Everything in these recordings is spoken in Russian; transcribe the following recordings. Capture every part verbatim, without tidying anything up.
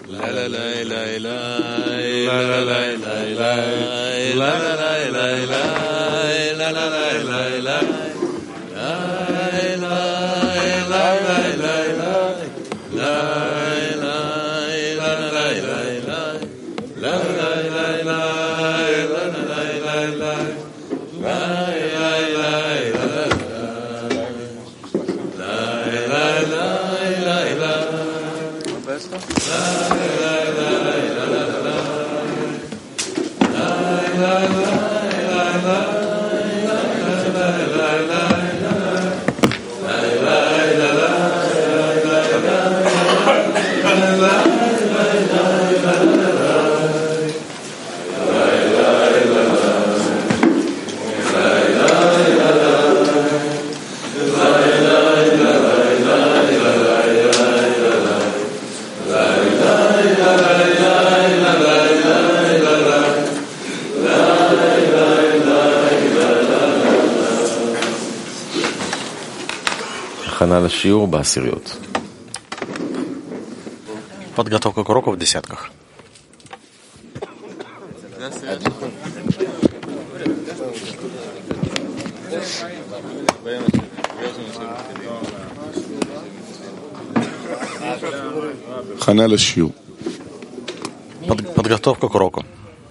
Подготовка к уроку в десятках. Под, подготовка к уроку.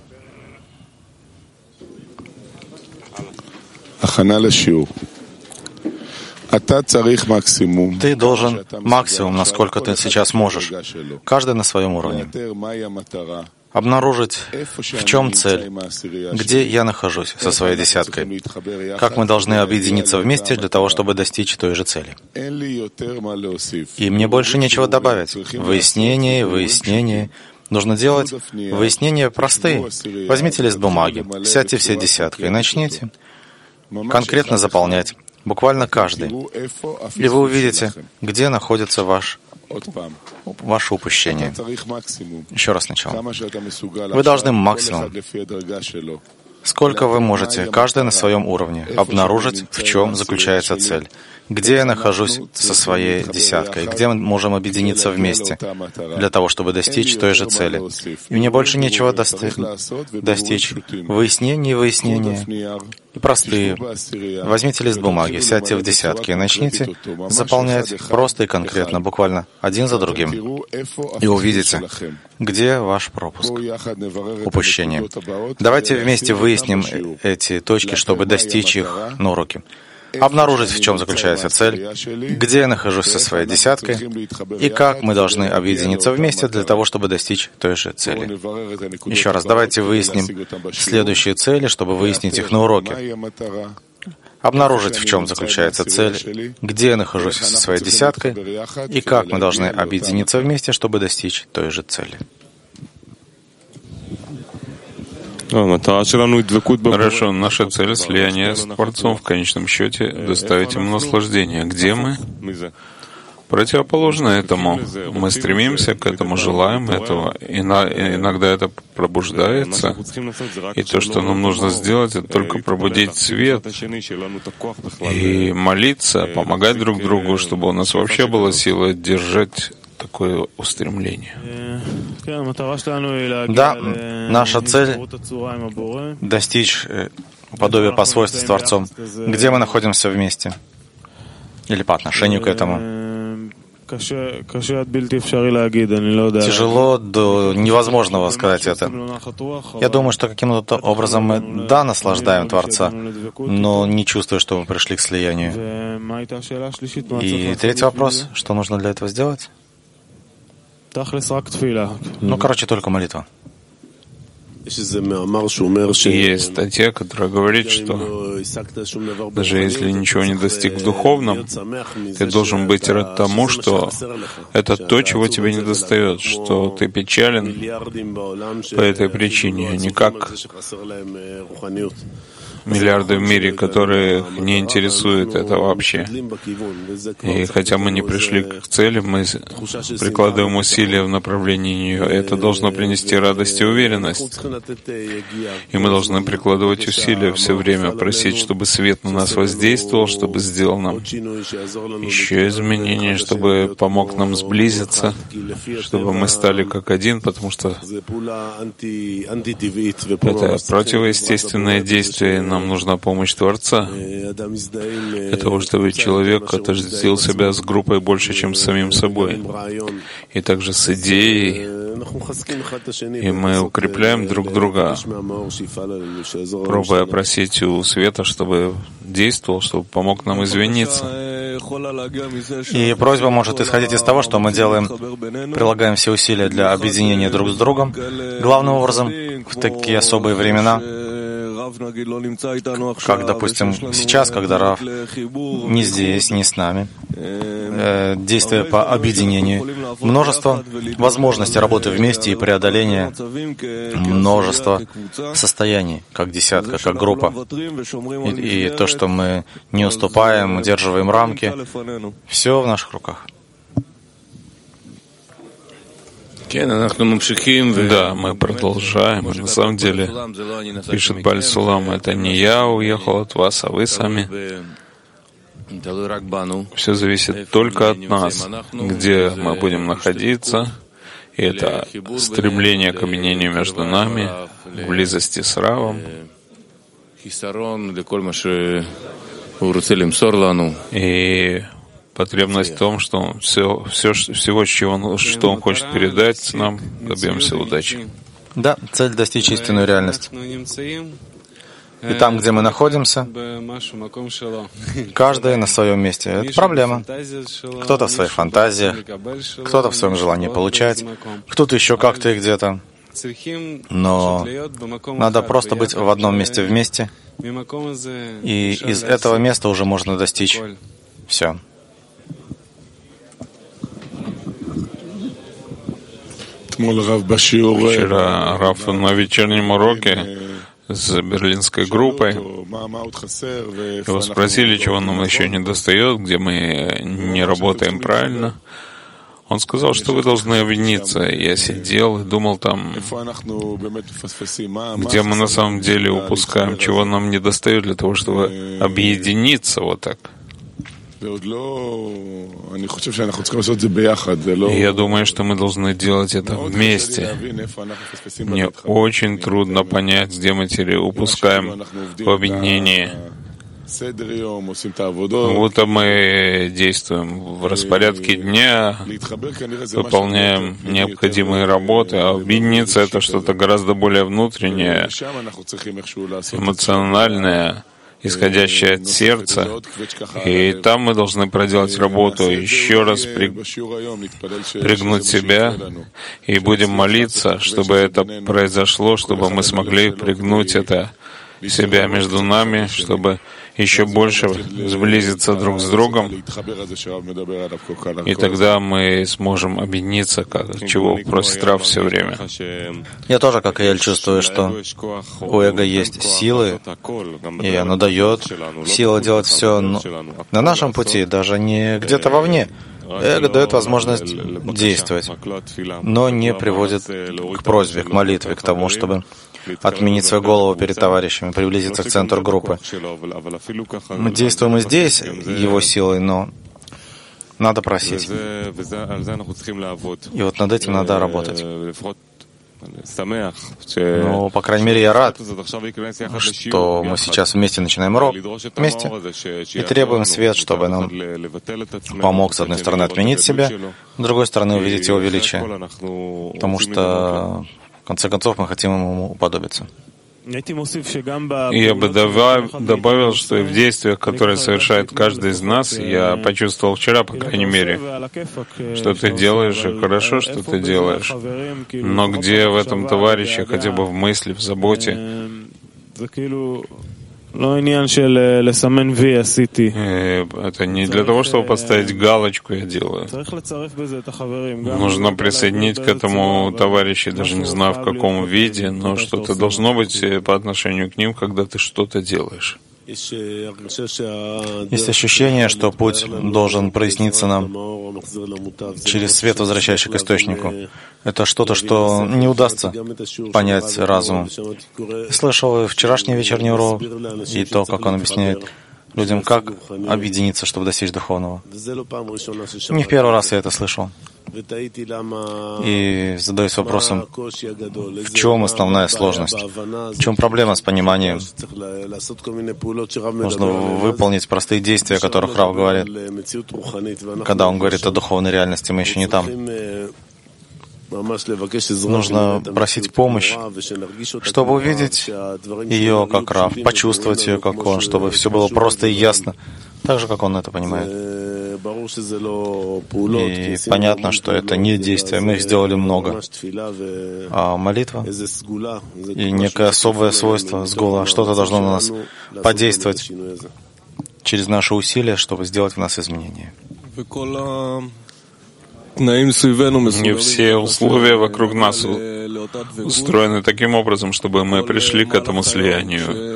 Ты должен максимум, насколько ты сейчас можешь, каждый на своем уровне, обнаружить, в чем цель, где я нахожусь со своей десяткой, как мы должны объединиться вместе для того, чтобы достичь той же цели. И мне больше нечего добавить. Выяснение, выяснение. Нужно делать выяснения простые. Возьмите лист бумаги, сядьте все десяткой и начните конкретно заполнять. Буквально каждый. И вы увидите, где находится ваш, ваше упущение. Еще раз сначала. Вы должны максимум, сколько вы можете, каждый на своем уровне, обнаружить, в чем заключается цель. Где я нахожусь со своей десяткой, где мы можем объединиться вместе для того, чтобы достичь той же цели. И мне больше нечего дости- достичь. Выяснения и выяснения. И простые. Возьмите лист бумаги, сядьте в десятки и начните заполнять просто и конкретно, буквально один за другим. И увидите, где ваш пропуск, упущение. Давайте вместе выясним эти точки, чтобы достичь их на уроке. Обнаружить, в чем заключается цель, где я нахожусь со своей десяткой и как мы должны объединиться вместе для того, чтобы достичь той же цели. Еще раз, давайте выясним следующие цели, чтобы выяснить их на уроке. Обнаружить, в чем заключается цель, где я нахожусь со своей десяткой и как мы должны объединиться вместе, чтобы достичь той же цели. Хорошо, наша цель — слияние с Творцом, в конечном счете доставить ему наслаждение. Где мы? Противоположно этому. Мы стремимся к этому, желаем этого. И на, иногда это пробуждается. И то, что нам нужно сделать, это только пробудить свет и молиться, помогать друг другу, чтобы у нас вообще была сила держать такое устремление. Да, наша цель — достичь подобия по свойству с Творцом. Где мы находимся вместе? Или по отношению к этому? Тяжело до невозможного сказать это. Я думаю, что каким-то образом мы, да, наслаждаем Творца, но не чувствую, что мы пришли к слиянию. И третий вопрос, что нужно для этого сделать? Ну, короче, только молитва. Есть статья, которая говорит, что даже если ничего не достиг в духовном, ты должен быть рад тому, что это то, чего тебе не достает, что ты печален по этой причине, а не как миллиарды в мире, которые не интересует это вообще. И хотя мы не пришли к цели, мы прикладываем усилия в направлении нее. Это должно принести радость и уверенность. И мы должны прикладывать усилия все время, просить, чтобы свет на нас воздействовал, чтобы сделал нам еще изменения, чтобы помог нам сблизиться, чтобы мы стали как один, потому что это противоестественное действие, и нам нужна помощь Творца для того, чтобы человек отождествил себя с группой больше, чем с самим собой, и также с идеей, и мы укрепляем друг друга, пробуя просить у света, чтобы действовал, чтобы помог нам извиниться. И просьба может исходить из того, что мы делаем, прилагаем все усилия для объединения друг с другом. Главным образом, в такие особые времена, как, допустим, сейчас, когда Рав не здесь, не с нами, э, действия по объединению, множество возможностей работы вместе и преодоления множества состояний, как десятка, как группа. И, и то, что мы не уступаем, удерживаем рамки, все в наших руках. Да, мы продолжаем. На самом деле, пишет Баль Сулам, это не я уехал от вас, а вы сами. Все зависит только от нас, где мы будем находиться. И это стремление к объединению между нами, близости с Равом. И потребность в том, что он все, все, всего, чего он, что он хочет передать нам, добьемся удачи. Да, цель — достичь истинную реальность. И там, где мы находимся, каждый на своем месте. Это проблема. Кто-то в своих фантазиях, кто-то в своем желании получать, кто-то еще как-то и где-то. Но надо просто быть в одном месте вместе, и из этого места уже можно достичь все. Вчера Раф на вечернем уроке с берлинской группой его спросили, чего нам еще не достает, где мы не работаем правильно. Он сказал, что вы должны объединиться. Я сидел и думал там, где мы на самом деле упускаем, чего нам не достает для того, чтобы объединиться вот так. И я думаю, что мы должны делать это вместе. Мне очень трудно понять, где мы теперь упускаем в объединении. Вот мы действуем в распорядке дня, выполняем необходимые работы, а объединиться — это что-то гораздо более внутреннее, эмоциональное, исходящее от сердца, и там мы должны проделать работу, еще раз при... пригнуть себя, и будем молиться, чтобы это произошло, чтобы мы смогли пригнуть это себя между нами, чтобы еще больше сблизиться друг с другом, и тогда мы сможем объединиться, как, чего просит Рав все время. Я тоже, как и Эль, чувствую, что у эго есть силы, и оно дает силу делать все на нашем пути, даже не где-то вовне. Эго дает возможность действовать, но не приводит к просьбе, к молитве, к тому, чтобы отменить свою голову перед товарищами, приблизиться к центру группы. Мы действуем и здесь его силой, но надо просить. И вот над этим надо работать. Ну, по крайней мере, я рад, что мы сейчас вместе начинаем урок, вместе, и требуем свет, чтобы нам помог, с одной стороны, отменить себя, с другой стороны, увидеть его величие, потому что, в конце концов, мы хотим ему уподобиться. Я бы добавил, что и в действиях, которые совершает каждый из нас, я почувствовал вчера, по крайней мере, что ты делаешь, и хорошо, что ты делаешь. Но где в этом товарище, хотя бы в мысли, в заботе, Это не для того, чтобы поставить галочку «я делаю». Нужно присоединить к этому товарищей, даже не знаю в каком виде, но что-то должно быть по отношению к ним, когда ты что-то делаешь. Есть ощущение, что путь должен проясниться нам через свет, возвращающий к источнику. Это что-то, что не удастся понять разумом. Я слышал вчерашний вечерний урок и то, как он объясняет людям, как объединиться, чтобы достичь духовного. Не в первый раз я это слышал. И задаюсь вопросом, в чем основная сложность, в чем проблема с пониманием. Нужно выполнить простые действия, о которых Рав говорит. Когда он говорит о духовной реальности, мы еще не там. Нужно просить помощь, чтобы увидеть ее как Рав, почувствовать ее как он, чтобы все было просто и ясно, так же, как он это понимает. И понятно, что это не действие, мы их сделали много. А молитва и некое особое свойство сгула, что-то должно на нас подействовать через наши усилия, чтобы сделать в нас изменения. Не все условия вокруг нас устроены таким образом, чтобы мы пришли к этому слиянию.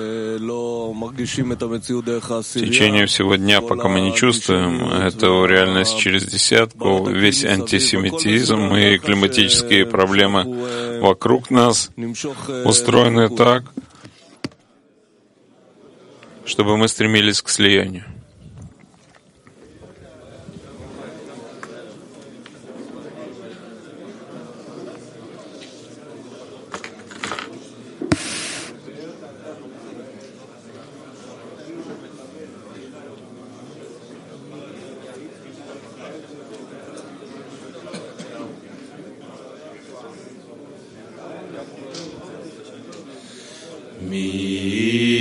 В течение всего дня, пока мы не чувствуем эту реальность через десятку, весь антисемитизм и климатические проблемы вокруг нас устроены так, чтобы мы стремились к слиянию. Me